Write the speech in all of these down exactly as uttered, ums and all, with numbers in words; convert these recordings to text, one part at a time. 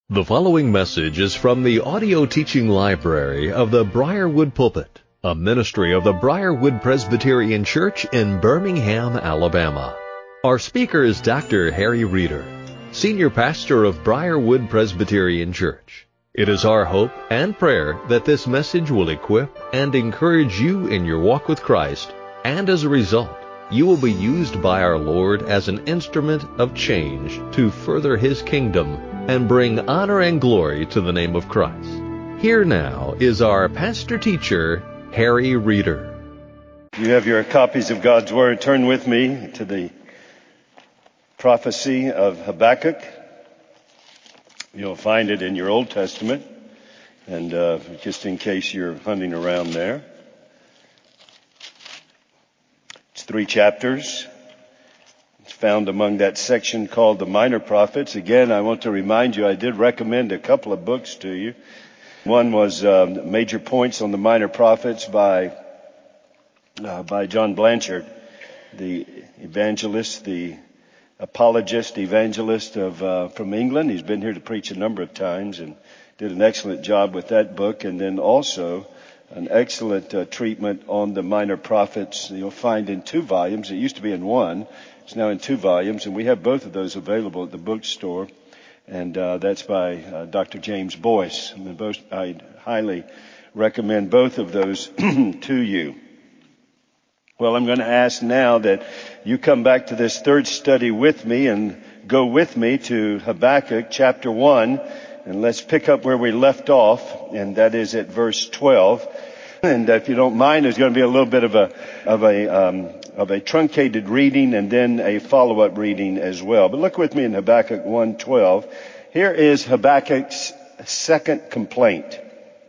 The following message is from the audio teaching library of the Briarwood Pulpit, a ministry of the Briarwood Presbyterian Church in Birmingham, Alabama. Our speaker is Doctor Harry Reeder, Senior Pastor of Briarwood Presbyterian Church. It is our hope and prayer that this message will equip and encourage you in your walk with Christ, and as a result, you will be used by our Lord as an instrument of change to further His kingdom and bring honor and glory to the name of Christ. Here now is our pastor-teacher, Harry Reeder. You have your copies of God's Word. Turn with me to the prophecy of Habakkuk. You'll find it in your Old Testament, and uh, just in case you're hunting around there. It's three chapters. It's found among that section called the Minor Prophets. Again, I want to remind you, I did recommend a couple of books to you. One was um, Major Points on the Minor Prophets by uh, by John Blanchard, the evangelist, the apologist, evangelist of uh, from England. He's been here to preach a number of times and did an excellent job with that book. And then also an excellent uh, treatment on the Minor Prophets you'll find in two volumes. It used to be in one. It's now in two volumes, and we have both of those available at the bookstore. And uh, that's by uh, Doctor James Boyce. And both, I highly recommend both of those to you. Well, I'm going to ask now that you come back to this third study with me and go with me to Habakkuk chapter one. And let's pick up where we left off, and that is at verse twelve. And if you don't mind, there's going to be a little bit of a of a um, of a truncated reading and then a follow-up reading as well. But look with me in Habakkuk one twelve. Here is Habakkuk's second complaint.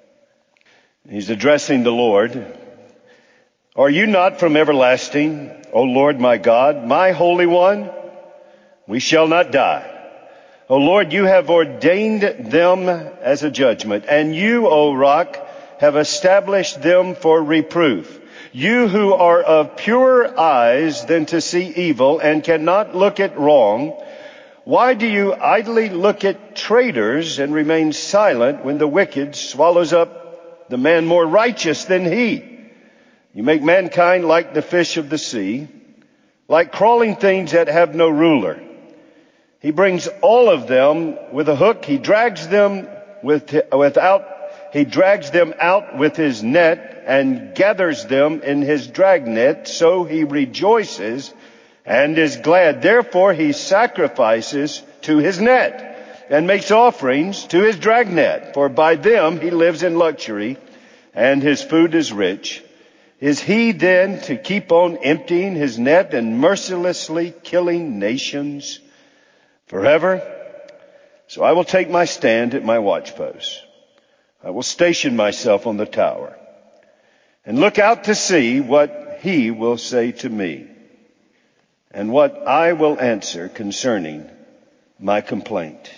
He's addressing the Lord. Are you not from everlasting, O Lord my God, my Holy One? We shall not die. O Lord, you have ordained them as a judgment, and you, O Rock, have established them for reproof. You who are of purer eyes than to see evil and cannot look at wrong, why do you idly look at traitors and remain silent when the wicked swallows up the man more righteous than he? You make mankind like the fish of the sea, like crawling things that have no ruler. He brings all of them with a hook. He drags them with, without, he drags them out with his net and gathers them in his dragnet. So he rejoices and is glad. Therefore he sacrifices to his net and makes offerings to his dragnet. For by them he lives in luxury and his food is rich. Is he then to keep on emptying his net and mercilessly killing nations forever? So I will take my stand at my watchpost. I will station myself on the tower and look out to see what he will say to me and what I will answer concerning my complaint.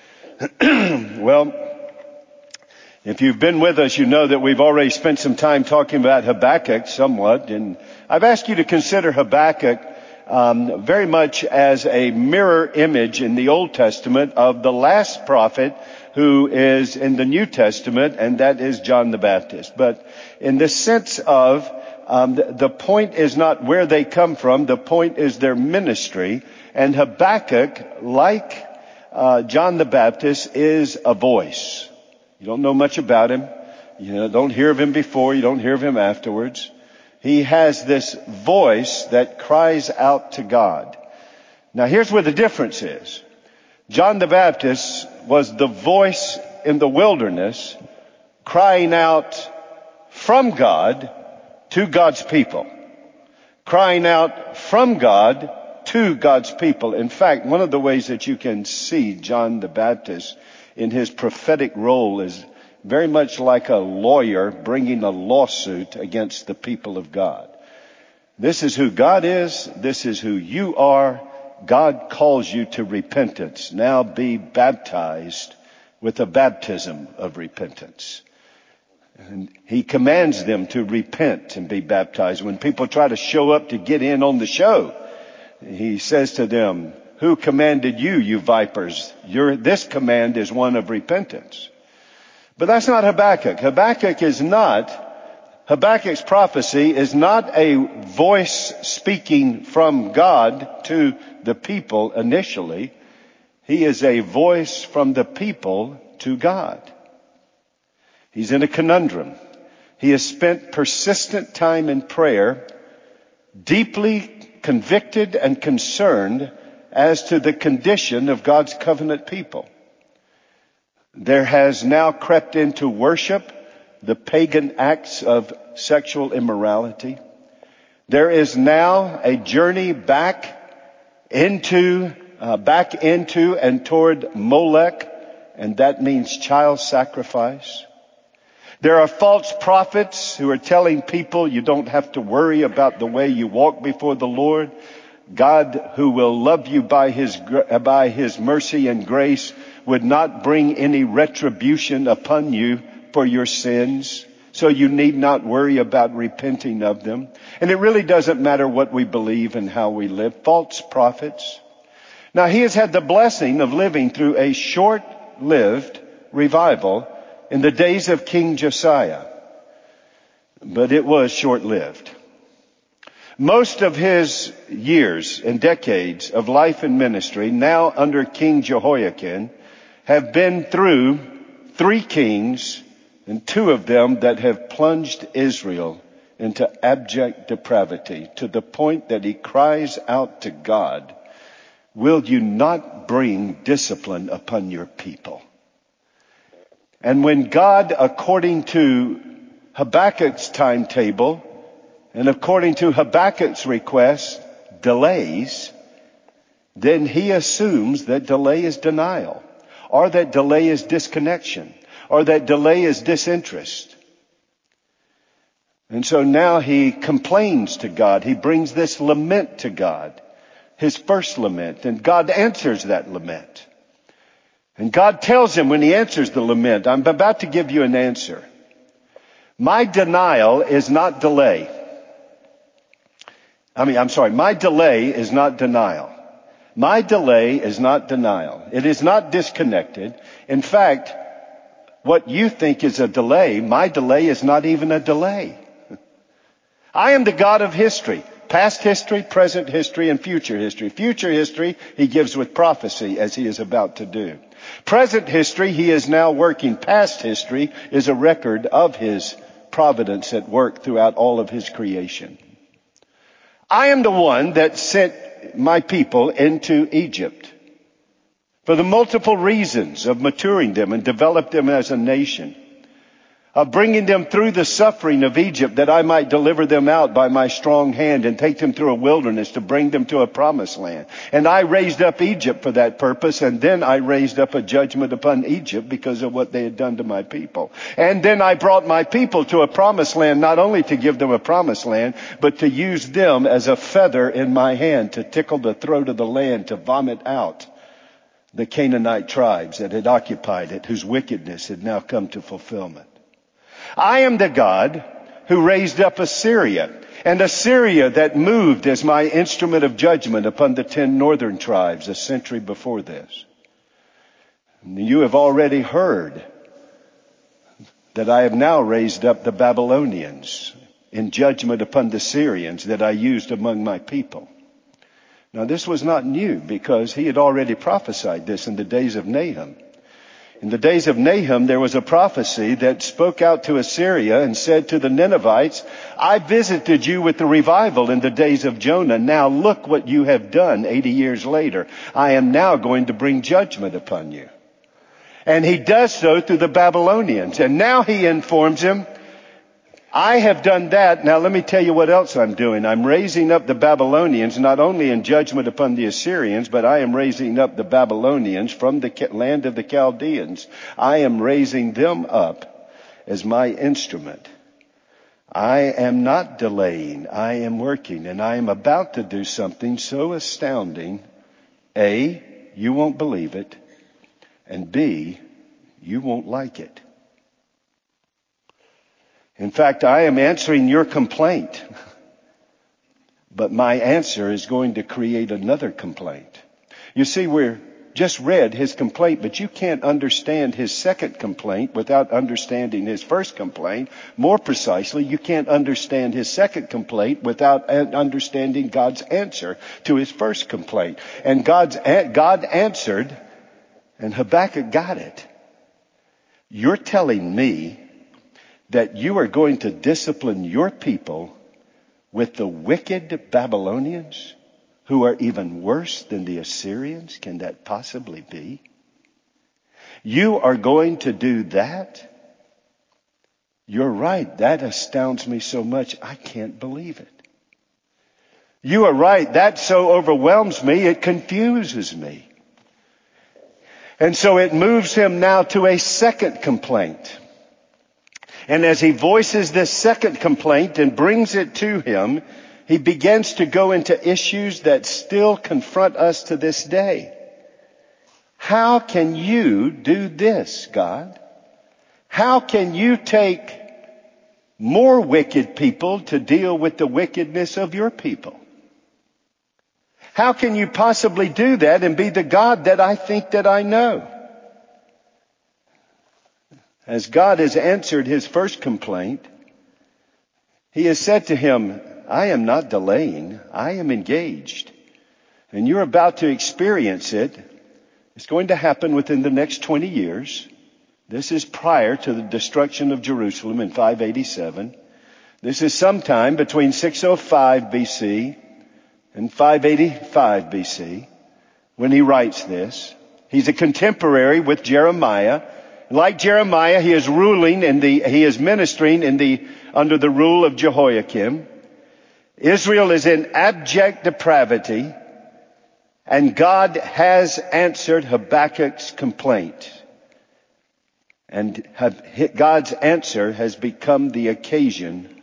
Well, if you've been with us, you know that we've already spent some time talking about Habakkuk somewhat. And I've asked you to consider Habakkuk um, very much as a mirror image in the Old Testament of the last prophet who is in the New Testament, and that is John the Baptist. But in the sense of um, the, the point is not where they come from. The point is their ministry. And Habakkuk, like uh, John the Baptist, is a voice. You don't know much about him. You know, don't hear of him before. You don't hear of him afterwards. He has this voice that cries out to God. Now here's where the difference is. John the Baptist was the voice in the wilderness crying out from God to God's people. Crying out from God to God's people. In fact, one of the ways that you can see John the Baptist in his prophetic role is very much like a lawyer bringing a lawsuit against the people of God. This is who God is. This is who you are. God calls you to repentance. Now be baptized with a baptism of repentance. And he commands them to repent and be baptized. When people try to show up to get in on the show, he says to them, Who commanded you, you vipers? Your, this command is one of repentance. But that's not Habakkuk. Habakkuk is not, Habakkuk's prophecy is not a voice speaking from God to the people initially. He is a voice from the people to God. He's in a conundrum. He has spent persistent time in prayer, deeply convicted and concerned as to the condition of God's covenant people. There has now crept into worship the pagan acts of sexual immorality. There is now a journey back into, uh, back into and toward Molech, and that means child sacrifice. There are false prophets who are telling people you don't have to worry about the way you walk before the Lord. God, who will love you by his, by his mercy and grace, would not bring any retribution upon you for your sins. So you need not worry about repenting of them. And it really doesn't matter what we believe and how we live. False prophets. Now, he has had the blessing of living through a short-lived revival in the days of King Josiah. But it was short-lived. Most of his years and decades of life and ministry, now under King Jehoiakim, have been through three kings, and two of them that have plunged Israel into abject depravity, to the point that he cries out to God, "Will you not bring discipline upon your people?" And when God, according to Habakkuk's timetable, and according to Habakkuk's request, delays, then he assumes that delay is denial, or that delay is disconnection, or that delay is disinterest. And so now he complains to God. He brings this lament to God, his first lament, and God answers that lament. And God tells him when he answers the lament, I'm about to give you an answer. My denial is not delay. I mean, I'm sorry, my delay is not denial. My delay is not denial. It is not disconnected. In fact, what you think is a delay, my delay is not even a delay. I am the God of history. Past history, present history, and future history. Future history, he gives with prophecy, as he is about to do. Present history, he is now working. Past history is a record of his providence at work throughout all of his creation. I am the one that sent my people into Egypt for the multiple reasons of maturing them and develop them as a nation, of bringing them through the suffering of Egypt that I might deliver them out by my strong hand and take them through a wilderness to bring them to a promised land. And I raised up Egypt for that purpose, and then I raised up a judgment upon Egypt because of what they had done to my people. And then I brought my people to a promised land, not only to give them a promised land, but to use them as a feather in my hand to tickle the throat of the land, to vomit out the Canaanite tribes that had occupied it, whose wickedness had now come to fulfillment. I am the God who raised up Assyria, and Assyria that moved as my instrument of judgment upon the ten northern tribes a century before this. You have already heard that I have now raised up the Babylonians in judgment upon the Syrians that I used among my people. Now this was not new, because he had already prophesied this in the days of Nahum. In the days of Nahum, there was a prophecy that spoke out to Assyria and said to the Ninevites, I visited you with the revival in the days of Jonah. Now look what you have done eighty years later. I am now going to bring judgment upon you. And he does so through the Babylonians. And now he informs him, I have done that. Now let me tell you what else I'm doing. I'm raising up the Babylonians, not only in judgment upon the Assyrians, but I am raising up the Babylonians from the land of the Chaldeans. I am raising them up as my instrument. I am not delaying. I am working, and I am about to do something so astounding. A, you won't believe it, and B, you won't like it. In fact, I am answering your complaint, but my answer is going to create another complaint. You see, we're just read his complaint, but you can't understand his second complaint without understanding his first complaint. More precisely, you can't understand his second complaint without understanding God's answer to his first complaint. And God's, God answered, and Habakkuk got it. You're telling me that you are going to discipline your people with the wicked Babylonians, who are even worse than the Assyrians? Can that possibly be? You are going to do that? You're right. That astounds me so much, I can't believe it. You are right. That so overwhelms me, it confuses me. And so it moves him now to a second complaint. And as he voices this second complaint and brings it to him, he begins to go into issues that still confront us to this day. How can you do this, God? How can you take more wicked people to deal with the wickedness of your people? How can you possibly do that and be the God that I think that I know? As God has answered his first complaint, he has said to him, I am not delaying. I am engaged. And you're about to experience it. It's going to happen within the next twenty years. This is prior to the destruction of Jerusalem in five eighty-seven. This is sometime between six oh five B C and five eighty-five B C when he writes this. He's a contemporary with Jeremiah. Like Jeremiah, he is ruling in the, he is ministering in the, under the rule of Jehoiakim. Israel is in abject depravity, and God has answered Habakkuk's complaint. And God's answer has become the occasion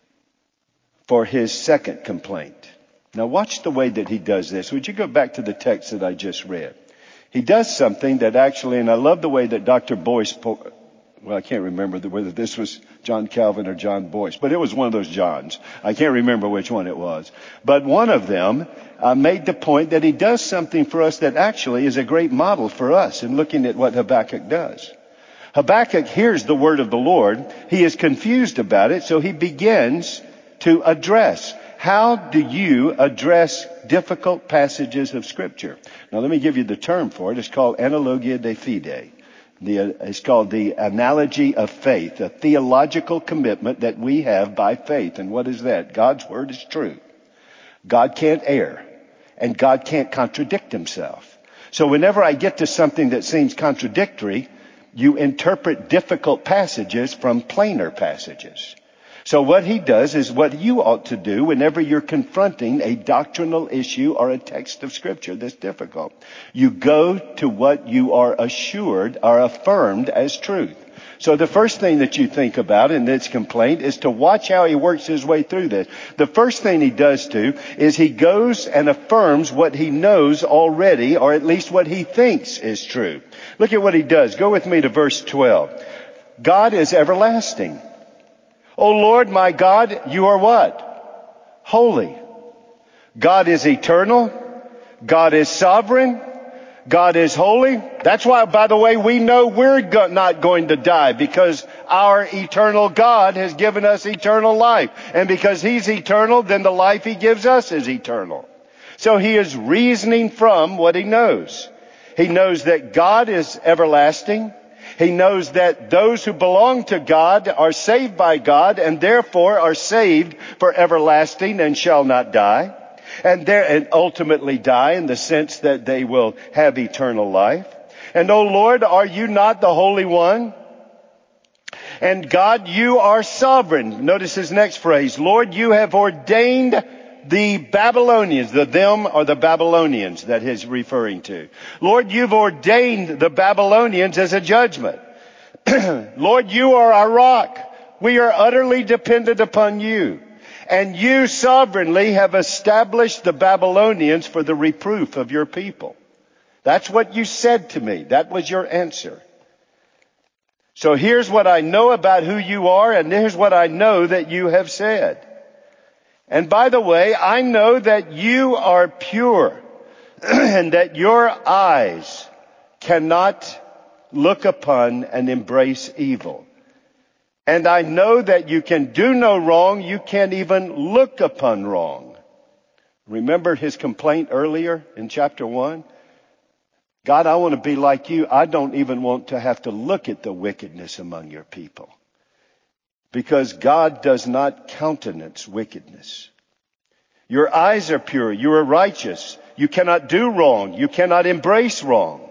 for his second complaint. Now watch the way that he does this. Would you go back to the text that I just read? He does something that actually, and I love the way that Doctor Boyce, well, I can't remember whether this was John Calvin or John Boyce, but it was one of those Johns. I can't remember which one it was. But one of them uh, made the point that he does something for us that actually is a great model for us in looking at what Habakkuk does. Habakkuk hears the word of the Lord. He is confused about it, so he begins to address. How do you address difficult passages of Scripture? Now let me give you the term for it. It's called analogia de fide. The, uh, it's called the analogy of faith, a theological commitment that we have by faith. And what is that? God's word is true. God can't err, and God can't contradict himself. So whenever I get to something that seems contradictory, you interpret difficult passages from plainer passages. So what he does is what you ought to do whenever you're confronting a doctrinal issue or a text of Scripture that's difficult. You go to what you are assured or affirmed as truth. So the first thing that you think about in this complaint is to watch how he works his way through this. The first thing he does too is he goes and affirms what he knows already, or at least what he thinks is true. Look at what he does. Go with me to verse twelve. God is everlasting. O Lord, my God, you are what? Holy. God is eternal. God is sovereign. God is holy. That's why, by the way, we know we're go- not going to die, because our eternal God has given us eternal life. And because he's eternal, then the life he gives us is eternal. So he is reasoning from what he knows. He knows that God is everlasting. He knows that those who belong to God are saved by God, and therefore are saved for everlasting and shall not die. And, there, and ultimately die in the sense that they will have eternal life. And, O Lord, are you not the Holy One? And God, you are sovereign. Notice his next phrase. Lord, you have ordained the Babylonians. The them are the Babylonians that he's referring to. Lord, you've ordained the Babylonians as a judgment. Lord, you are our rock. We are utterly dependent upon you. And you sovereignly have established the Babylonians for the reproof of your people. That's what you said to me. That was your answer. So here's what I know about who you are, and here's what I know that you have said. And by the way, I know that you are pure. and that your eyes cannot look upon and embrace evil. And I know that you can do no wrong. You can't even look upon wrong. Remember his complaint earlier in chapter one? God, I want to be like you. I don't even want to have to look at the wickedness among your people. Because God does not countenance wickedness. Your eyes are pure. You are righteous. You cannot do wrong. You cannot embrace wrong.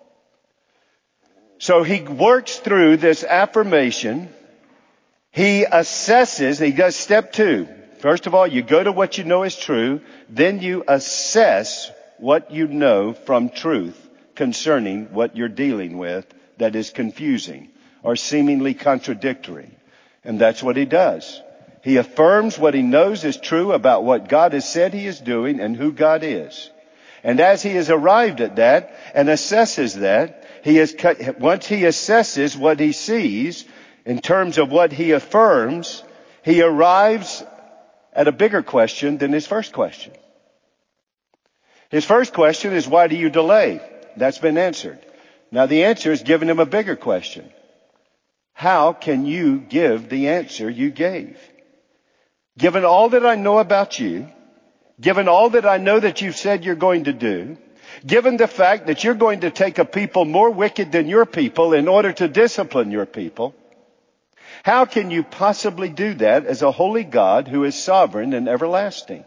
So he works through this affirmation. He assesses. He does step two. First of all, you go to what you know is true. Then you assess what you know from truth concerning what you're dealing with that is confusing or seemingly contradictory. And that's what he does. He affirms what he knows is true about what God has said he is doing and who God is. And as he has arrived at that and assesses that, he is cut, once he assesses what he sees in terms of what he affirms, he arrives at a bigger question than his first question. His first question is, why do you delay? That's been answered. Now the answer is given him a bigger question. How can you give the answer you gave? Given all that I know about you, given all that I know that you've said you're going to do, given the fact that you're going to take a people more wicked than your people in order to discipline your people, how can you possibly do that as a holy God who is sovereign and everlasting?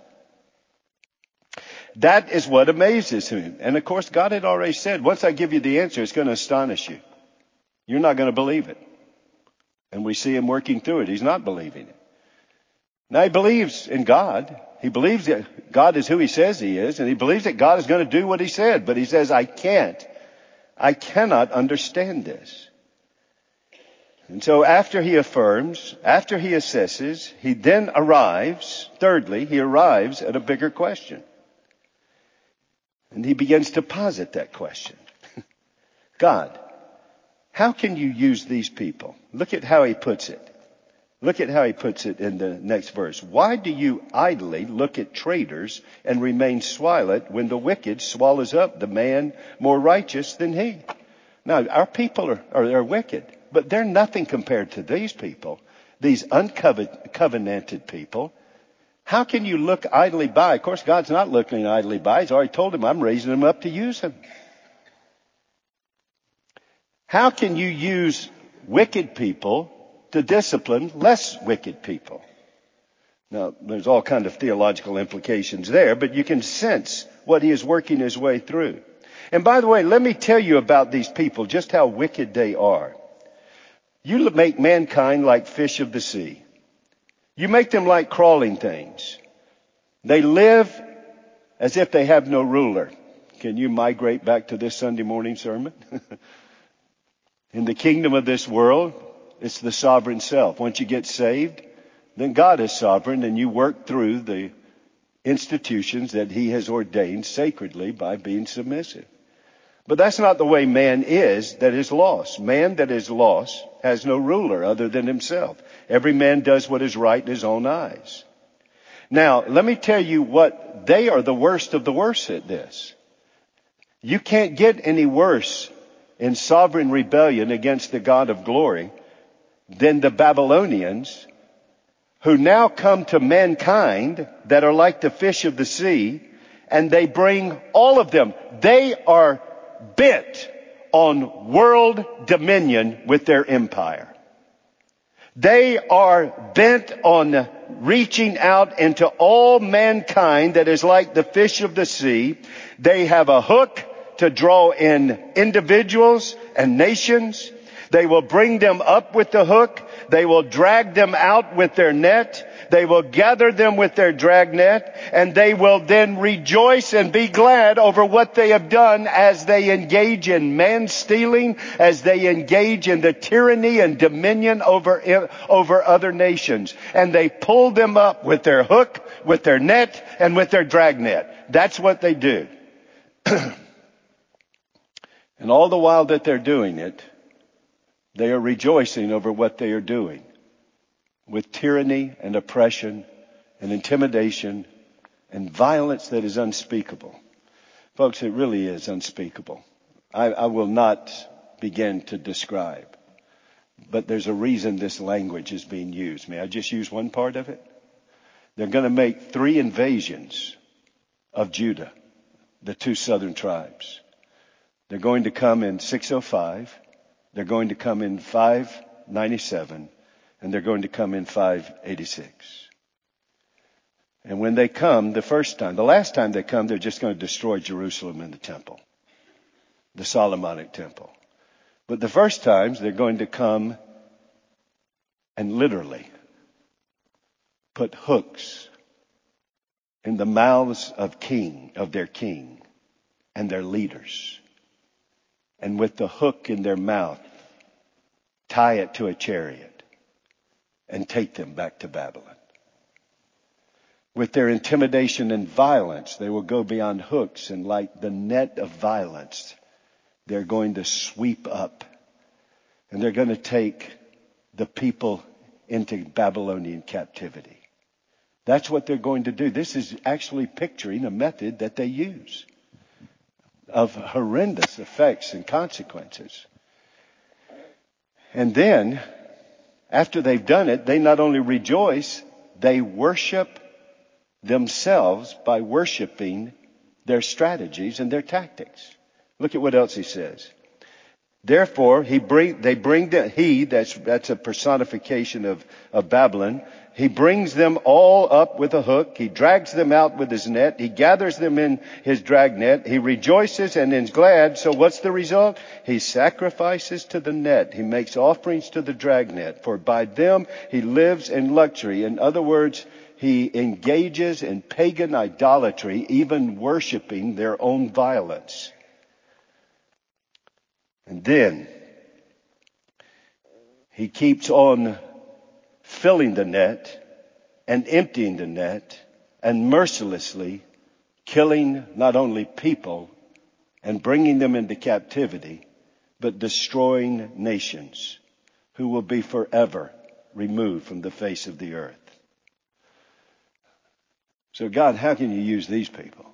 That is what amazes him. And of course, God had already said, once I give you the answer, it's going to astonish you. You're not going to believe it. And we see him working through it. He's not believing it. Now he believes in God. He believes that God is who he says he is. And he believes that God is going to do what he said. But he says, I can't. I cannot understand this. And so after he affirms, after he assesses, he then arrives, thirdly, he arrives at a bigger question. And he begins to posit that question. God, how can you use these people? Look at how he puts it. Look at how he puts it in the next verse. Why do you idly look at traitors and remain silent when the wicked swallows up the man more righteous than he? Now, our people are, are, are wicked, but they're nothing compared to these people, these uncovenanted people. How can you look idly by? Of course, God's not looking idly by. He's already told him, I'm raising him up to use him. How can you use wicked people to discipline less wicked people? Now, there's all kinds of theological implications there, but you can sense what he is working his way through. And by the way, let me tell you about these people, just how wicked they are. You make mankind like fish of the sea. You make them like crawling things. They live as if they have no ruler. Can you migrate back to this Sunday morning sermon? In the kingdom of this world, it's the sovereign self. Once you get saved, then God is sovereign and you work through the institutions that he has ordained sacredly by being submissive. But that's not the way man is that is lost. Man that is lost has no ruler other than himself. Every man does what is right in his own eyes. Now, let me tell you what, they are the worst of the worst at this. You can't get any worse in sovereign rebellion against the God of glory than the Babylonians, who now come to mankind that are like the fish of the sea, and they bring all of them. They are bent on world dominion with their empire. They are bent on reaching out into all mankind that is like the fish of the sea. They have a hook to draw in individuals and nations. They will bring them up with the hook. They will drag them out with their net. They will gather them with their dragnet, and they will then rejoice and be glad over what they have done as they engage in man-stealing, as they engage in the tyranny and dominion over, over other nations. And they pull them up with their hook, with their net, and with their dragnet. That's what they do. And all the while that they're doing it, they are rejoicing over what they are doing with tyranny and oppression and intimidation and violence that is unspeakable. Folks, it really is unspeakable. I, I will not begin to describe. But there's a reason this language is being used. May I just use one part of it? They're going to make three invasions of Judah, the two southern tribes. They're going to come in six oh five. They're going to come in five ninety-seven. And they're going to come in five eighty-six. And when they come the first time, the last time they come, they're just going to destroy Jerusalem and the temple, the Solomonic temple. But the first times they're going to come and literally put hooks in the mouths of king, of their king and their leaders. And with the hook in their mouth, tie it to a chariot and take them back to Babylon. With their intimidation and violence, they will go beyond hooks, and like the net of violence, they're going to sweep up, and they're going to take the people into Babylonian captivity. That's what they're going to do. This is actually picturing a method that they use of horrendous effects and consequences. And then, after they've done it, they not only rejoice, they worship themselves by worshiping their strategies and their tactics. Look at what else he says. Therefore, he bring, they bring the, he, that's, that's a personification of, of Babylon. He brings them all up with a hook. He drags them out with his net. He gathers them in his drag net. He rejoices and is glad. So what's the result? He sacrifices to the net. He makes offerings to the drag net. For by them he lives in luxury. In other words, he engages in pagan idolatry, even worshiping their own violence. And then he keeps on filling the net and emptying the net and mercilessly killing not only people and bringing them into captivity, but destroying nations who will be forever removed from the face of the earth. So God, how can you use these people?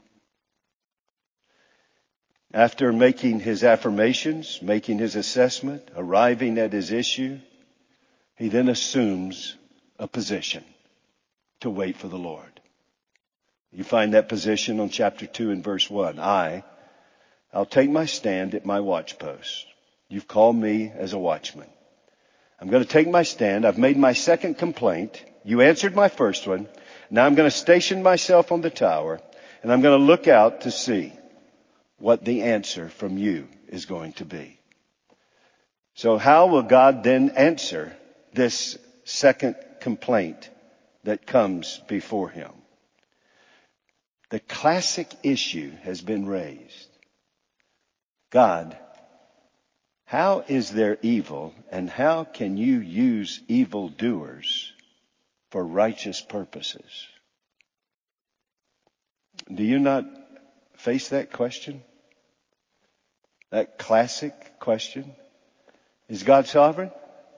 After making his affirmations, making his assessment, arriving at his issue, he then assumes a position to wait for the Lord. You find that position on chapter two and verse one. I, I'll take my stand at my watchpost. You've called me as a watchman. I'm going to take my stand. I've made my second complaint. You answered my first one. Now I'm going to station myself on the tower, and I'm going to look out to see what the answer from you is going to be. So how will God then answer this second complaint that comes before him? The classic issue has been raised. God, how is there evil, and how can you use evildoers for righteous purposes? Do you not face that question? That classic question? Is God sovereign?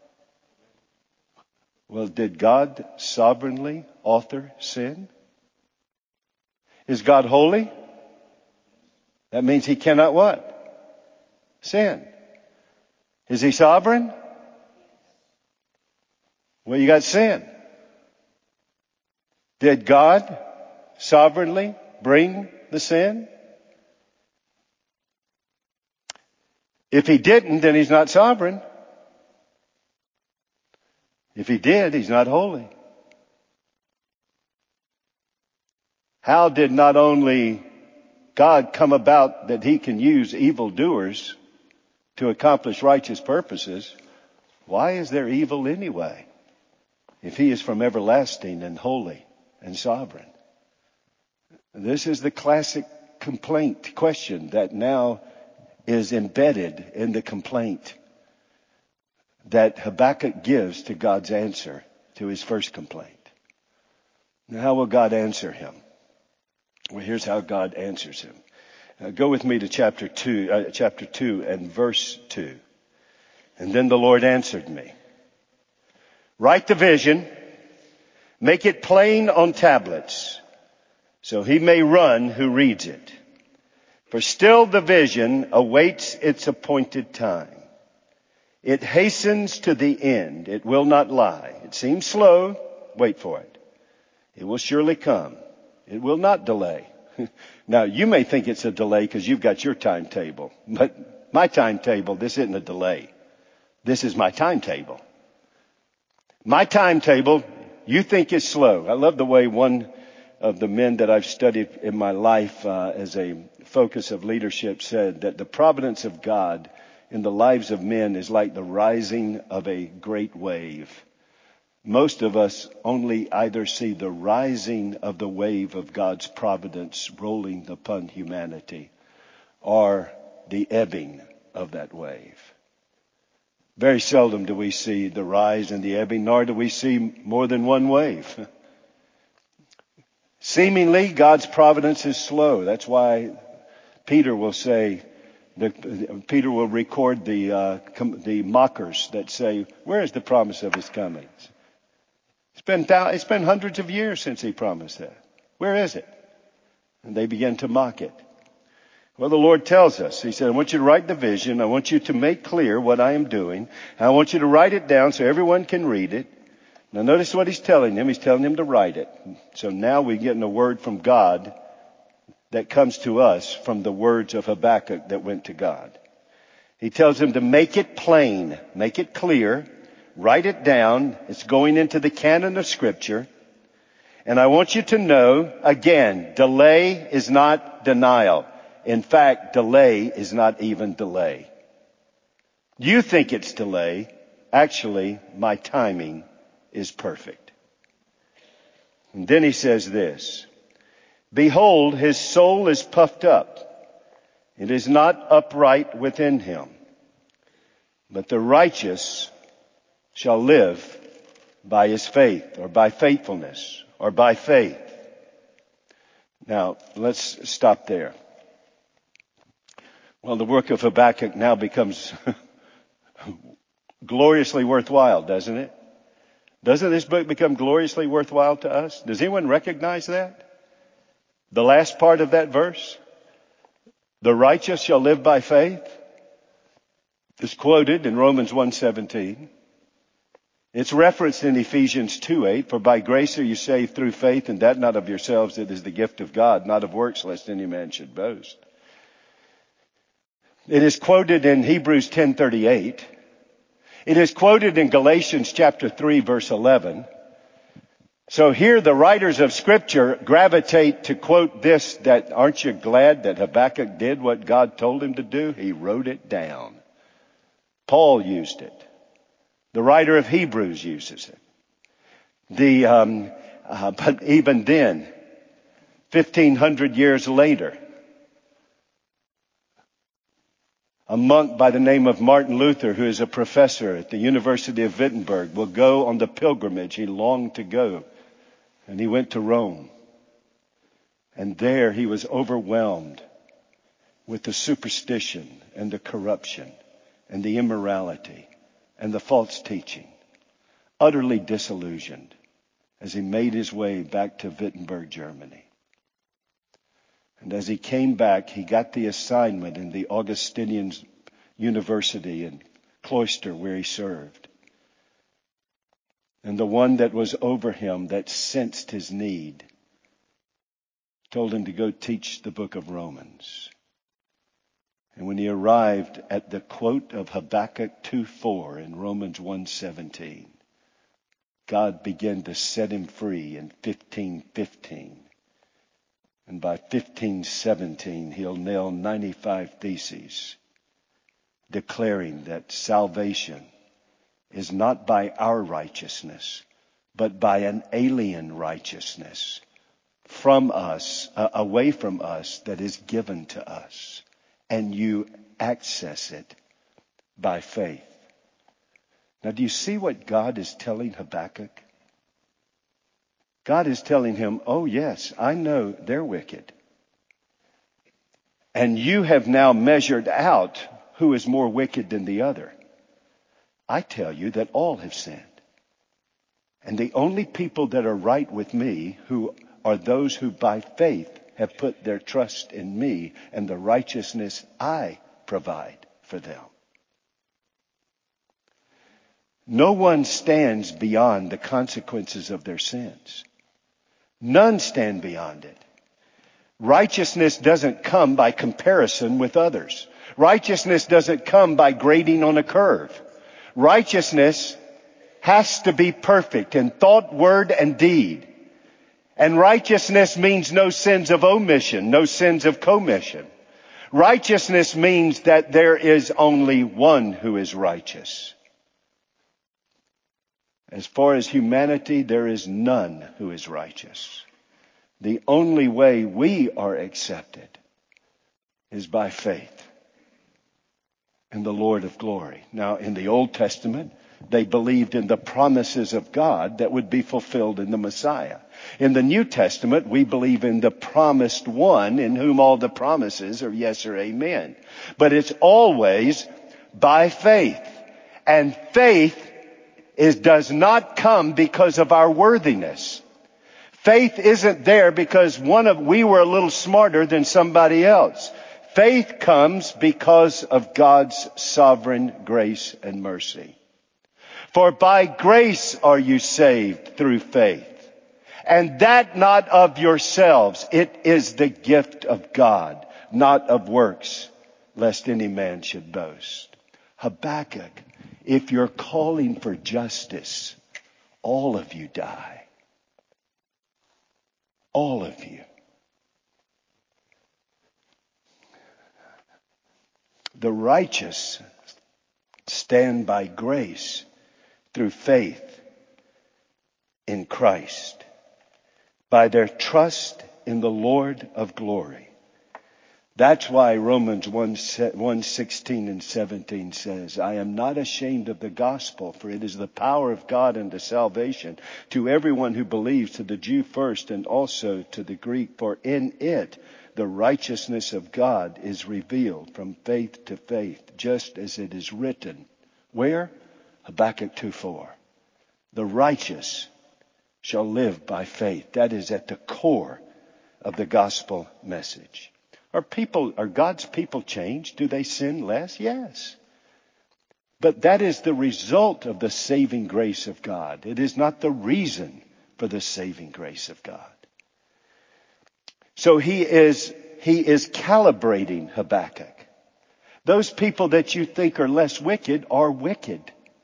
Well, did God sovereignly author sin? Is God holy? That means he cannot what? Sin. Is he sovereign? Well, you got sin. Did God sovereignly bring the sin? If he didn't, then he's not sovereign. If he did, he's not holy. How did not only God come about that he can use evildoers to accomplish righteous purposes? Why is there evil anyway, if he is from everlasting and holy and sovereign? This is the classic complaint question that now is embedded in the complaint that Habakkuk gives to God's answer to his first complaint. Now, how will God answer him? Well, here's how God answers him. Uh, go with me to chapter two, uh, chapter two and verse two. And then the Lord answered me. Write the vision, make it plain on tablets, so he may run who reads it. For still the vision awaits its appointed time. It hastens to the end. It will not lie. It seems slow. Wait for it. It will surely come. It will not delay. Now, you may think it's a delay because you've got your timetable. But my timetable, this isn't a delay. This is my timetable. My timetable, you think is slow. I love the way one of the men that I've studied in my life uh, as a focus of leadership said that the providence of God in the lives of men is like the rising of a great wave. Most of us only either see the rising of the wave of God's providence rolling upon humanity or the ebbing of that wave. Very seldom do we see the rise and the ebbing, nor do we see more than one wave. Seemingly, God's providence is slow. That's why Peter will say, the, Peter will record the uh, com, the mockers that say, "Where is the promise of his coming?" It's been it's been hundreds of years since he promised that. Where is it? And they begin to mock it. Well, the Lord tells us, He said, I want you to write the vision. I want you to make clear what I am doing. I want you to write it down so everyone can read it. Now notice what He's telling him. He's telling him to write it. So now we're getting a word from God that comes to us from the words of Habakkuk that went to God. He tells him to make it plain, make it clear, write it down. It's going into the canon of Scripture. And I want you to know, again, delay is not denial. In fact, delay is not even delay. You think it's delay. Actually, my timing is perfect. And then he says this, behold, his soul is puffed up. It is not upright within him. But the righteous shall live by his faith, or by faithfulness, or by faith. Now, let's stop there. Well, the work of Habakkuk now becomes gloriously worthwhile, doesn't it? Doesn't this book become gloriously worthwhile to us? Does anyone recognize that? The last part of that verse? The righteous shall live by faith is quoted in Romans one seventeen. It's referenced in Ephesians two eight, for by grace are you saved through faith, and that not of yourselves, it is the gift of God, not of works, lest any man should boast. It is quoted in Hebrews ten thirty-eight. It is quoted in Galatians chapter three, verse eleven. So here the writers of Scripture gravitate to quote this, that aren't you glad that Habakkuk did what God told him to do? He wrote it down. Paul used it. The writer of Hebrews uses it. The um, uh, but even then, fifteen hundred years later, a monk by the name of Martin Luther, who is a professor at the University of Wittenberg, will go on the pilgrimage he longed to go. And he went to Rome. And there he was overwhelmed with the superstition and the corruption and the immorality and the false teaching. Utterly disillusioned as he made his way back to Wittenberg, Germany. And as he came back, he got the assignment in the Augustinian University and cloister where he served. And the one that was over him that sensed his need told him to go teach the book of Romans. And when he arrived at the quote of Habakkuk two four in Romans one seventeen, God began to set him free in fifteen fifteen. And by fifteen seventeen, he'll nail ninety-five theses, declaring that salvation is not by our righteousness, but by an alien righteousness from us, uh, away from us, that is given to us. And you access it by faith. Now, do you see what God is telling Habakkuk? God is telling him, oh yes, I know they're wicked. And you have now measured out who is more wicked than the other. I tell you that all have sinned. And the only people that are right with me who are those who by faith have put their trust in me and the righteousness I provide for them. No one stands beyond the consequences of their sins. None stand beyond it. Righteousness doesn't come by comparison with others. Righteousness doesn't come by grading on a curve. Righteousness has to be perfect in thought, word, and deed. And righteousness means no sins of omission, no sins of commission. Righteousness means that there is only one who is righteous. As far as humanity, there is none who is righteous. The only way we are accepted is by faith in the Lord of glory. Now, in the Old Testament, they believed in the promises of God that would be fulfilled in the Messiah. In the New Testament, we believe in the promised one in whom all the promises are yes or amen. But it's always by faith. And faith is, does not come because of our worthiness. Faith isn't there because one of we were a little smarter than somebody else. Faith comes because of God's sovereign grace and mercy. For by grace are you saved through faith. And that not of yourselves. It is the gift of God, not of works, lest any man should boast. Habakkuk, if you're calling for justice, all of you die. All of you. The righteous stand by grace through faith in Christ, by their trust in the Lord of glory. That's why Romans one sixteen and seventeen says, I am not ashamed of the gospel, for it is the power of God unto salvation to everyone who believes, to the Jew first and also to the Greek. For in it the righteousness of God is revealed from faith to faith, just as it is written. Where? Habakkuk two four. The righteous shall live by faith. That is at the core of the gospel message. Are people, are God's people changed? Do they sin less? Yes. But that is the result of the saving grace of God. It is not the reason for the saving grace of God. So he is, he is calibrating Habakkuk. Those people that you think are less wicked are wicked.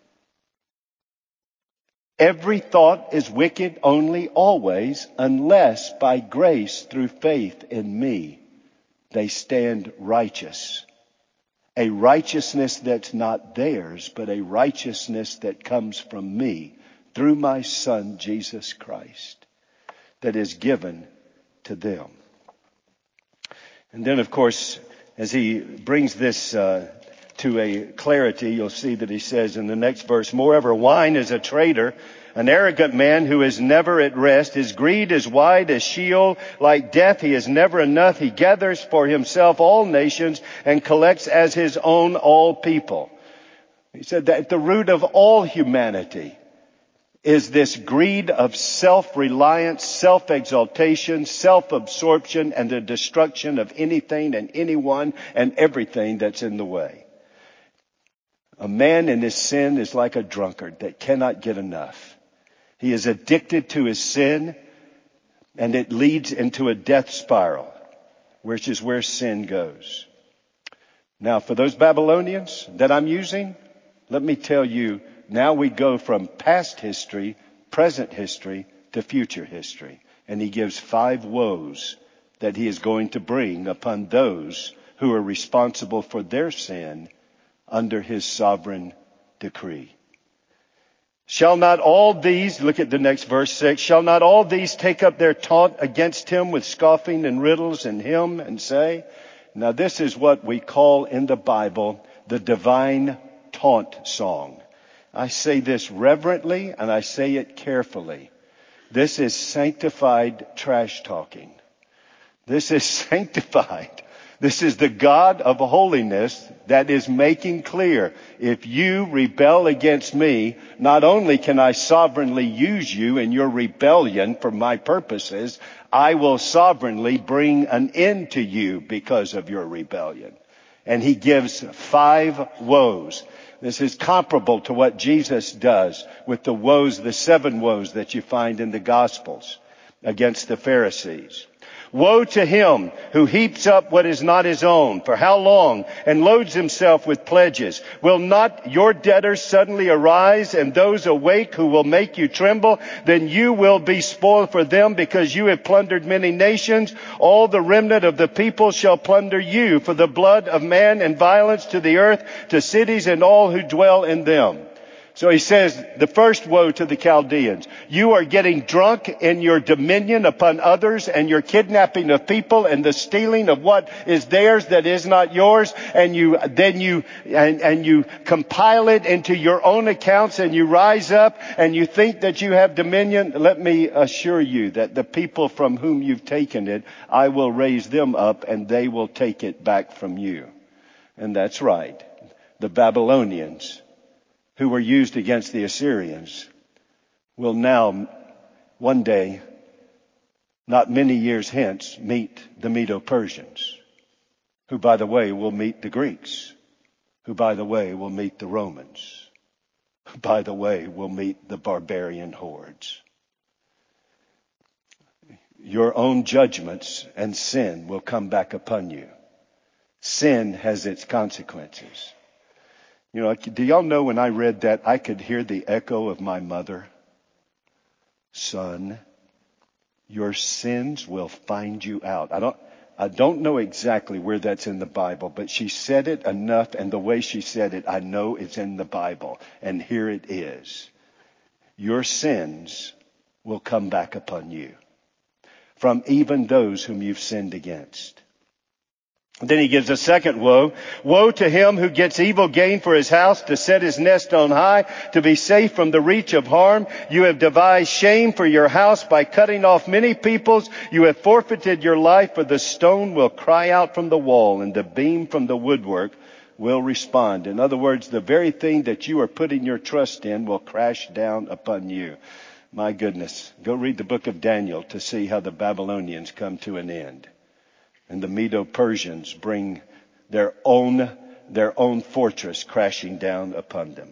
Every thought is wicked only always, unless by grace through faith in me they stand righteous. A righteousness that's not theirs, but a righteousness that comes from me through my Son, Jesus Christ, that is given to them. And then, of course, as he brings this uh, to a clarity, you'll see that he says in the next verse, moreover, wine is a traitor, an arrogant man who is never at rest. His greed is wide as Sheol. Like death, he is never enough. He gathers for himself all nations and collects as his own all people. He said that at the root of all humanity is this greed of self-reliance, self-exaltation, self-absorption, and the destruction of anything and anyone and everything that's in the way. A man in his sin is like a drunkard that cannot get enough. He is addicted to his sin, and it leads into a death spiral, which is where sin goes. Now, for those Babylonians that I'm using, let me tell you, now we go from past history, present history, to future history. And he gives five woes that he is going to bring upon those who are responsible for their sin under his sovereign decree. Shall not all these, look at the next verse six, shall not all these take up their taunt against him with scoffing and riddles and him and say? Now this is what we call in the Bible the divine taunt song. I say this reverently and I say it carefully. This is sanctified trash talking. This is sanctified. This is the God of holiness that is making clear, if you rebel against me, not only can I sovereignly use you in your rebellion for my purposes, I will sovereignly bring an end to you because of your rebellion. And he gives five woes. This is comparable to what Jesus does with the woes, the seven woes that you find in the Gospels against the Pharisees. Woe to him who heaps up what is not his own. For how long? And loads himself with pledges. Will not your debtors suddenly arise, and those awake who will make you tremble? Then you will be spoiled for them, because you have plundered many nations. All the remnant of the people shall plunder you for the blood of man and violence to the earth, to cities and all who dwell in them. So he says, the first woe to the Chaldeans. You are getting drunk in your dominion upon others, and your kidnapping of people, and the stealing of what is theirs that is not yours. And you, then you, and, and you compile it into your own accounts, and you rise up and you think that you have dominion. Let me assure you that the people from whom you've taken it, I will raise them up, and they will take it back from you. And that's right. The Babylonians, who were used against the Assyrians, will now, one day, not many years hence, meet the Medo-Persians, who, by the way, will meet the Greeks, who, by the way, will meet the Romans, who, by the way, will meet the barbarian hordes. Your own judgments and sin will come back upon you. Sin has its consequences. You know, do y'all know when I read that, I could hear the echo of my mother? Son, your sins will find you out. I don't, I don't know exactly where that's in the Bible, but she said it enough, and the way she said it, I know it's in the Bible. And here it is. Your sins will come back upon you from even those whom you've sinned against. Then he gives a second woe. Woe to him who gets evil gain for his house, to set his nest on high, to be safe from the reach of harm. You have devised shame for your house by cutting off many peoples. You have forfeited your life, for the stone will cry out from the wall, and the beam from the woodwork will respond. In other words, the very thing that you are putting your trust in will crash down upon you. My goodness. Go read the book of Daniel to see how the Babylonians come to an end. And the Medo-Persians bring their own, their own fortress crashing down upon them.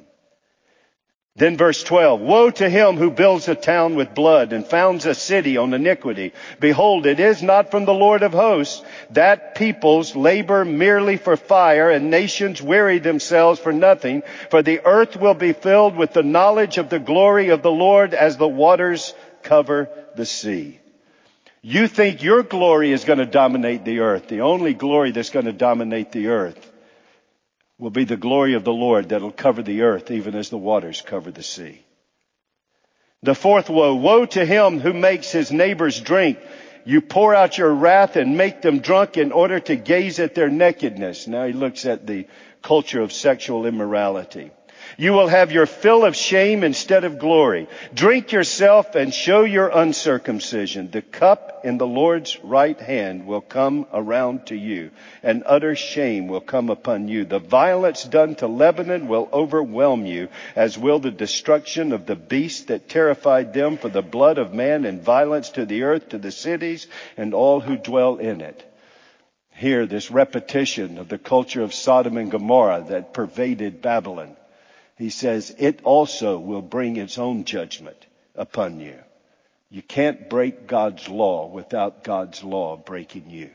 Then verse twelve, woe to him who builds a town with blood and founds a city on iniquity. Behold, it is not from the Lord of hosts, that peoples labor merely for fire, and nations weary themselves for nothing. For the earth will be filled with the knowledge of the glory of the Lord as the waters cover the sea. You think your glory is going to dominate the earth. The only glory that's going to dominate the earth will be the glory of the Lord that'll cover the earth even as the waters cover the sea. The fourth woe, woe to him who makes his neighbors drink. You pour out your wrath and make them drunk in order to gaze at their nakedness. Now he looks at the culture of sexual immorality. You will have your fill of shame instead of glory. Drink yourself and show your uncircumcision. The cup in the Lord's right hand will come around to you, and utter shame will come upon you. The violence done to Lebanon will overwhelm you, as will the destruction of the beast that terrified them, for the blood of man and violence to the earth, to the cities and all who dwell in it. Here, this repetition of the culture of Sodom and Gomorrah that pervaded Babylon. He says, it also will bring its own judgment upon you. You can't break God's law without God's law breaking you.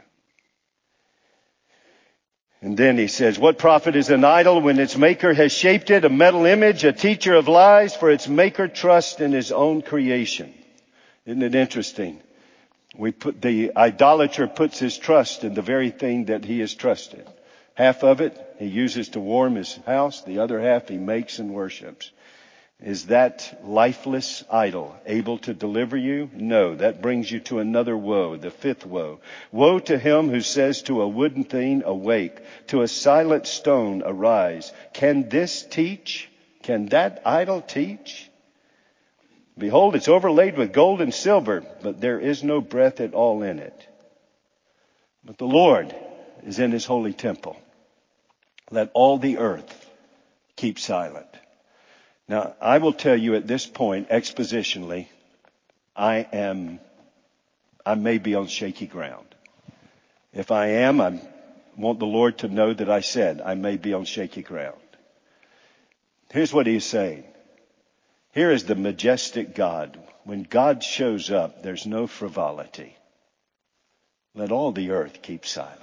And then he says, what profit is an idol when its maker has shaped it, a metal image, a teacher of lies, for its maker trusts in his own creation. Isn't it interesting? We put, the idolater puts his trust in the very thing that he is trusted. Half of it he uses to warm his house. The other half he makes and worships. Is that lifeless idol able to deliver you? No, that brings you to another woe, the fifth woe. Woe to him who says to a wooden thing, awake, to a silent stone, arise. Can this teach? Can that idol teach? Behold, it's overlaid with gold and silver, but there is no breath at all in it. But the Lord is in his holy temple. Let all the earth keep silent. Now, I will tell you at this point, expositionally, I am, I may be on shaky ground. If I am, I want the Lord to know that I said I may be on shaky ground. Here's what he's saying. Here is the majestic God. When God shows up, there's no frivolity. Let all the earth keep silent.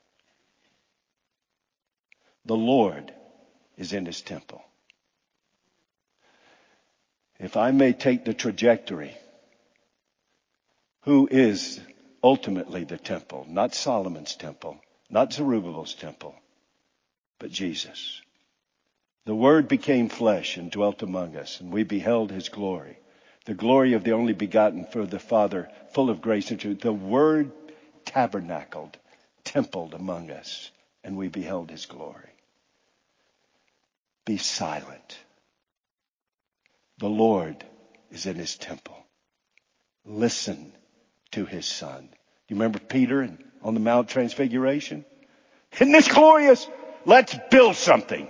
The Lord is in his temple. If I may take the trajectory, who is ultimately the temple? Not Solomon's temple, not Zerubbabel's temple, but Jesus. The Word became flesh and dwelt among us, and we beheld his glory. The glory of the only begotten for the Father, full of grace and truth. The Word tabernacled, templed among us, and we beheld his glory. Be silent. The Lord is in his temple. Listen to his Son. You remember Peter on the Mount Transfiguration? Isn't this glorious? Let's build something.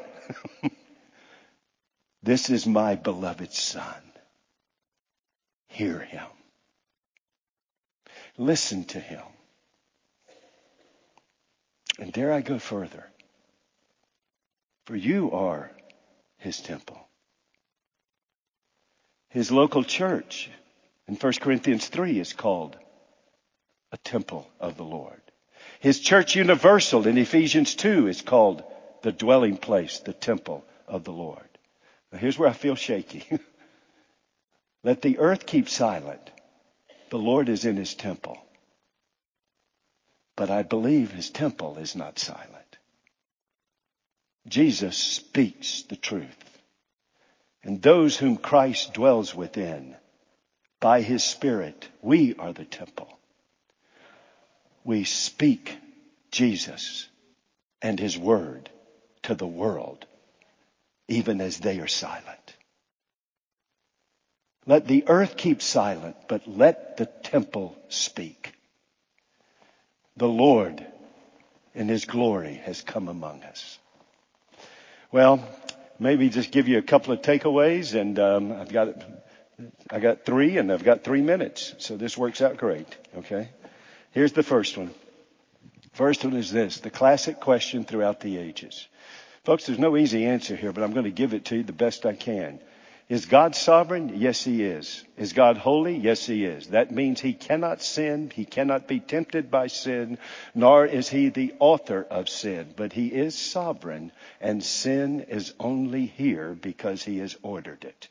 This is my beloved Son. Hear him. Listen to him. And dare I go further? For you are his temple. His local church in First Corinthians three is called a temple of the Lord. His church universal in Ephesians two is called the dwelling place, the temple of the Lord. Now here's where I feel shaky. Let the earth keep silent. The Lord is in his temple. But I believe his temple is not silent. Jesus speaks the truth. And those whom Christ dwells within, by his Spirit, we are the temple. We speak Jesus and his word to the world, even as they are silent. Let the earth keep silent, but let the temple speak. The Lord in his glory has come among us. Well, maybe just give you a couple of takeaways, and um, I've got I got three, and I've got three minutes, so this works out great. Okay, here's the first one. First one is this: the classic question throughout the ages, folks. There's no easy answer here, but I'm going to give it to you the best I can. Is God sovereign? Yes, he is. Is God holy? Yes, he is. That means he cannot sin. He cannot be tempted by sin, nor is he the author of sin. But he is sovereign, and sin is only here because he has ordered it.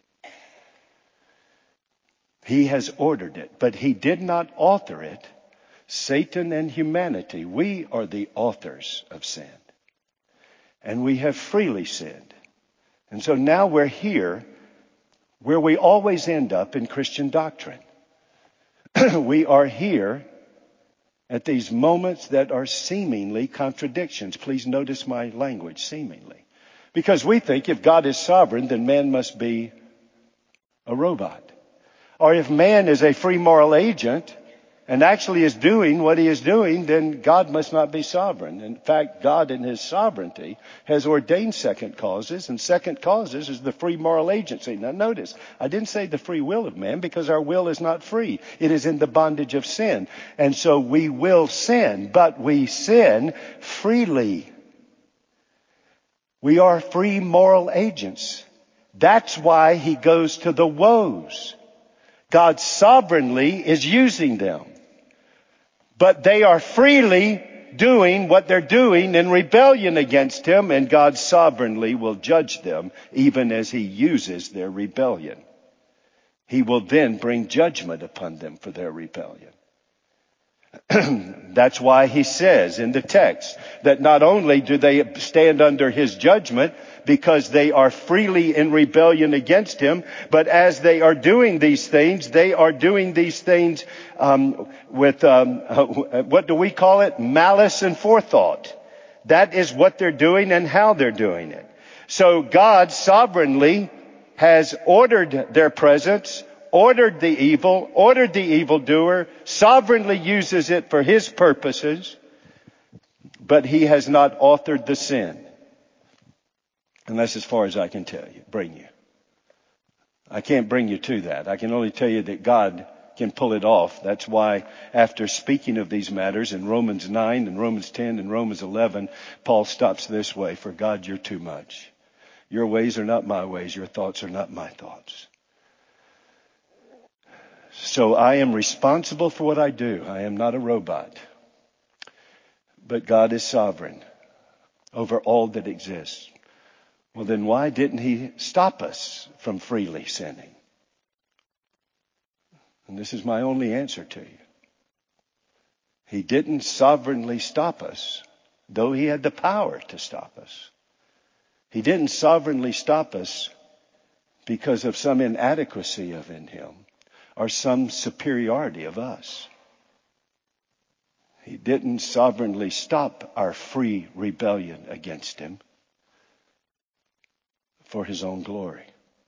He has ordered it, but he did not author it. Satan and humanity, we are the authors of sin. And we have freely sinned. And so now we're here where we always end up in Christian doctrine. We are here at these moments that are seemingly contradictions. Please notice my language, seemingly. Because we think if God is sovereign, then man must be a robot. Or if man is a free moral agent and actually is doing what he is doing, then God must not be sovereign. In fact, God in his sovereignty has ordained second causes, and second causes is the free moral agency. Now notice, I didn't say the free will of man, because our will is not free. It is in the bondage of sin. And so we will sin, but we sin freely. We are free moral agents. That's why he goes to the woes. God sovereignly is using them. But they are freely doing what they're doing in rebellion against him, and God sovereignly will judge them even as he uses their rebellion. He will then bring judgment upon them for their rebellion. That's why he says in the text that not only do they stand under his judgment because they are freely in rebellion against him, but as they are doing these things, they are doing these things um, with, um, uh, what do we call it? Malice and forethought. That is what they're doing and how they're doing it. So God sovereignly has ordered their presence, ordered the evil, ordered the evildoer, sovereignly uses it for his purposes. but he has not authored the sin. And that's as far as I can tell you, bring you. I can't bring you to that. I can only tell you that God can pull it off. That's why after speaking of these matters in Romans nine and Romans ten and Romans eleven, Paul stops this way. For God, you're too much. Your ways are not my ways. Your thoughts are not my thoughts. So I am responsible for what I do. I am not a robot. But God is sovereign over all that exists. Well, then why didn't he stop us from freely sinning? And this is my only answer to you. He didn't sovereignly stop us, though he had the power to stop us. He didn't sovereignly stop us because of some inadequacy of in him or some superiority of us. He didn't sovereignly stop our free rebellion against him for his own glory.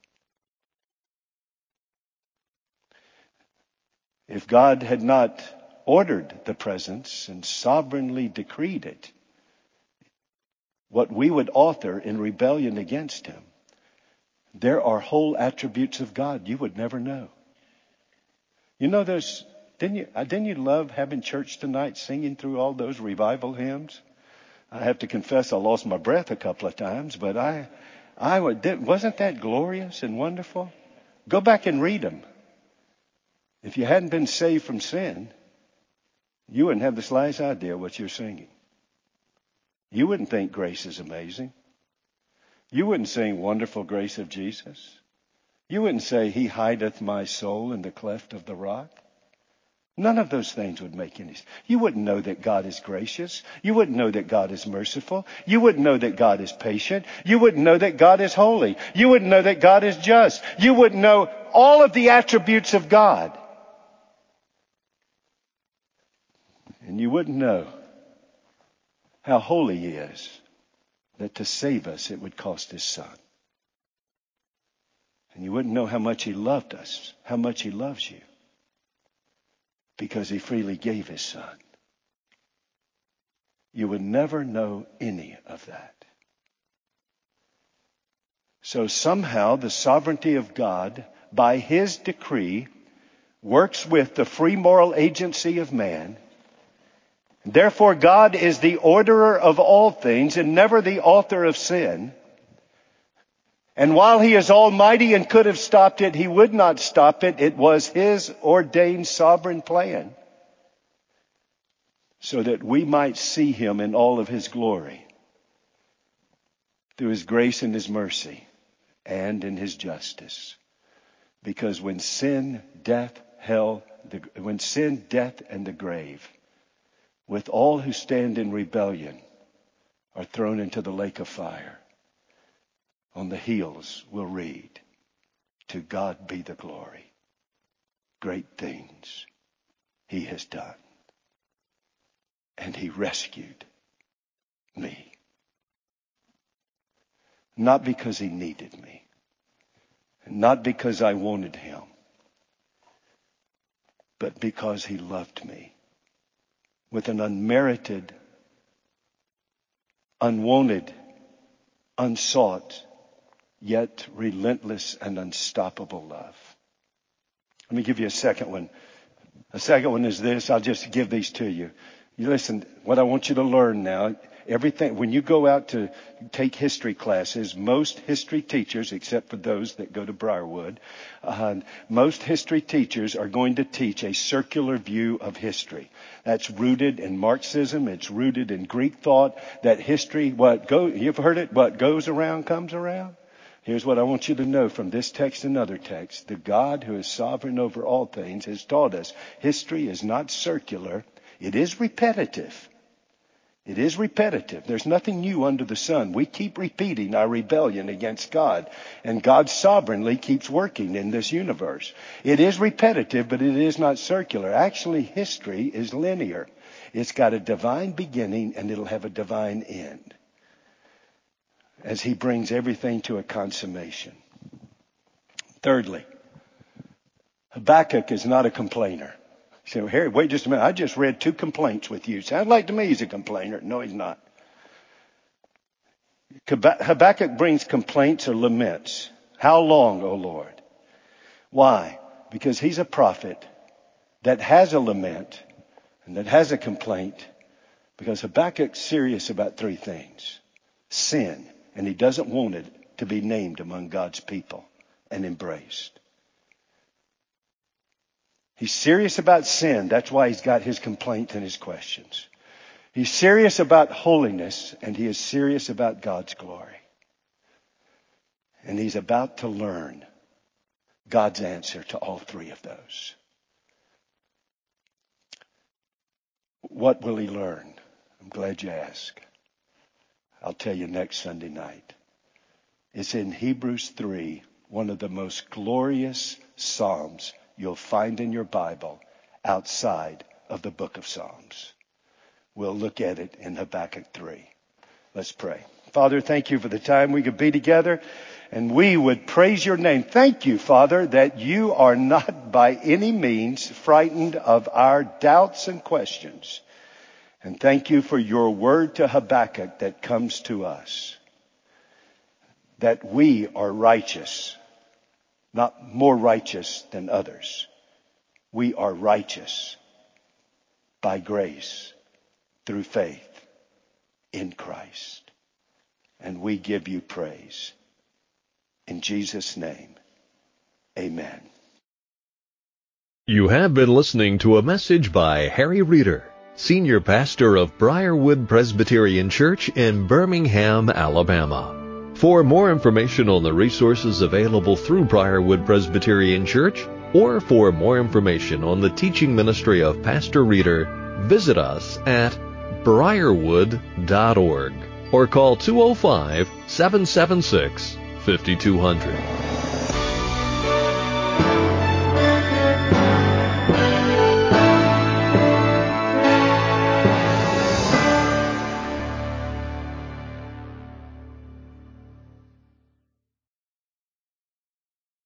If God had not ordered the presence and sovereignly decreed it, what we would author in rebellion against him, there are whole attributes of God you would never know. You know, there's, didn't you, didn't you love having church tonight singing through all those revival hymns? I have to confess I lost my breath a couple of times, but I, I would, wasn't that glorious and wonderful? Go back and read them. If you hadn't been saved from sin, you wouldn't have the slightest idea what you're singing. You wouldn't think grace is amazing. You wouldn't sing wonderful grace of Jesus. You wouldn't say, he hideth my soul in the cleft of the rock. None of those things would make any sense. You wouldn't know that God is gracious. You wouldn't know that God is merciful. You wouldn't know that God is patient. You wouldn't know that God is holy. You wouldn't know that God is just. You wouldn't know all of the attributes of God. And you wouldn't know how holy he is, that to save us it would cost his son. And you wouldn't know how much he loved us, how much he loves you, because he freely gave his son. You would never know any of that. So somehow the sovereignty of God, by his decree, works with the free moral agency of man. Therefore, God is the orderer of all things and never the author of sin. And while he is almighty and could have stopped it, he would not stop it. It was his ordained sovereign plan so that we might see him in all of his glory through his grace and his mercy and in his justice. Because when sin, death, hell, the, when sin, death, and the grave, with all who stand in rebellion, are thrown into the lake of fire, on the heels we'll read, to God be the glory. Great things he has done. And he rescued me. Not because he needed me. Not because I wanted him. But because he loved me. With an unmerited, unwanted, unsought, yet relentless and unstoppable love. Let me give you a second one. A second one is this. I'll just give these to you. You listen, what I want you to learn now, everything, when you go out to take history classes, most history teachers, except for those that go to Briarwood, uh, most history teachers are going to teach a circular view of history. That's rooted in Marxism. It's rooted in Greek thought that history, what go, you've heard it, what goes around comes around. Here's what I want you to know from this text and other texts. The God who is sovereign over all things has taught us history is not circular. It is repetitive. It is repetitive. There's nothing new under the sun. We keep repeating our rebellion against God, and God sovereignly keeps working in this universe. It is repetitive, but it is not circular. Actually, history is linear. It's got a divine beginning, and it'll have a divine end as he brings everything to a consummation. Thirdly, Habakkuk is not a complainer. So, Harry, wait just a minute. I just read two complaints with you. Sounds like to me he's a complainer. No, he's not. Habakkuk brings complaints or laments. How long, O Lord? Why? Because he's a prophet that has a lament and that has a complaint, because Habakkuk's serious about three things. Sin, and he doesn't want it to be named among God's people and embraced. He's serious about sin. That's why he's got his complaints and his questions. He's serious about holiness, and he is serious about God's glory. And he's about to learn God's answer to all three of those. What will he learn? I'm glad you asked. I'll tell you next Sunday night. It's in Hebrews three, one of the most glorious Psalms you'll find in your Bible outside of the book of Psalms. We'll look at it in Habakkuk three. Let's pray. Father, thank you for the time we could be together, and we would praise your name. Thank you, Father, that you are not by any means frightened of our doubts and questions. And thank you for your word to Habakkuk that comes to us, that we are righteous, not more righteous than others. We are righteous by grace through faith in Christ. And we give you praise. In Jesus' name, amen. You have been listening to a message by Harry Reeder, Senior Pastor of Briarwood Presbyterian Church in Birmingham, Alabama. For more information on the resources available through Briarwood Presbyterian Church, or for more information on the teaching ministry of Pastor Reeder, visit us at briarwood dot org or call two oh five, seven seven six, five two zero zero.